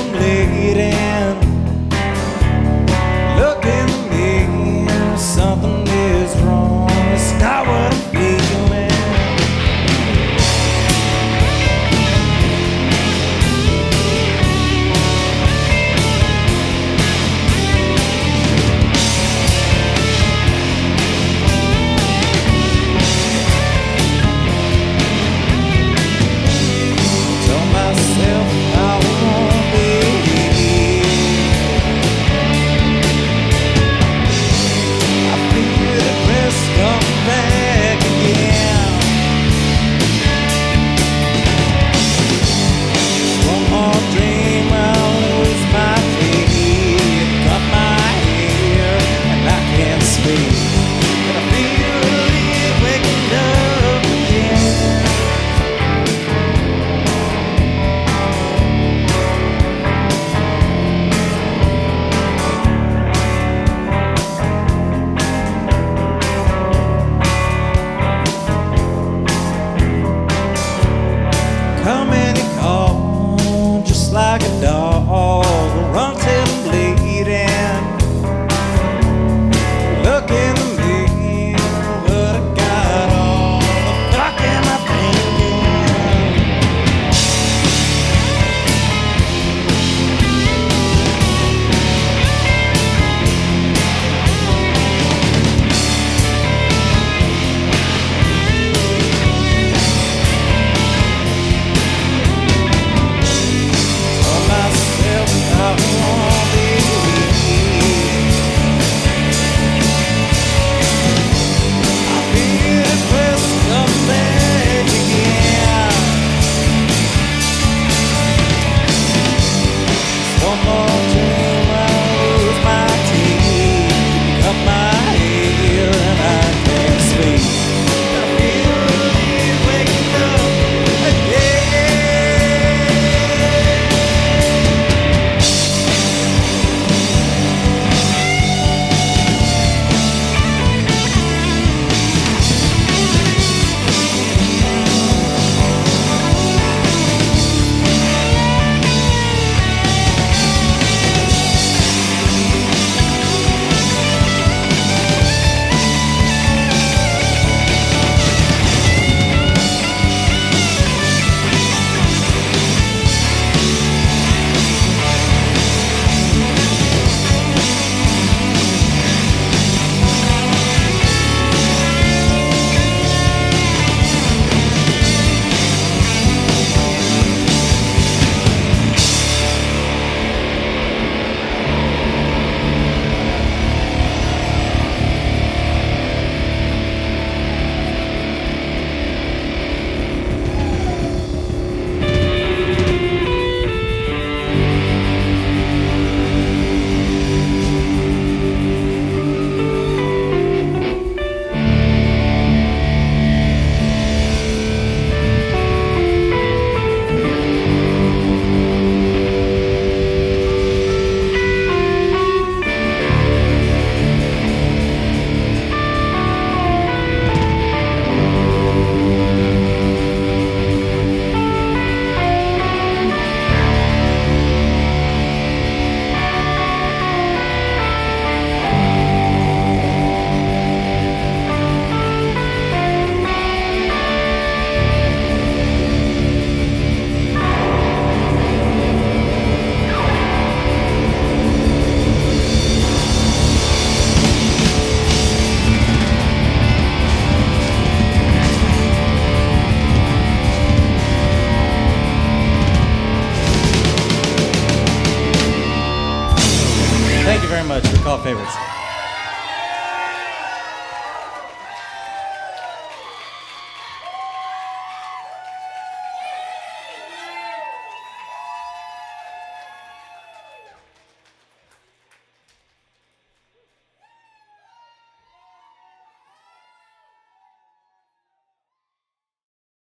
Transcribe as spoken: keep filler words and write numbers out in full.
bleeding. Look in the mirror, something is wrong. It's not what I'm feeling. Told myself I won't be. I feel the press come back again. One more dream, I'll lose my teeth. Cut my hair and I can't speak. But I feel relief waking up again. Come and call, just like a dog, run till I'm bleeding. Look in the mirror, but I got all the fuck am I thinking? Told myself I won't be. I feel the press come back again. One more dream, I'll lose my teeth. Cut my hair and I can't speak. But I feel relief waking up again. Thank you very much. Recall favorites.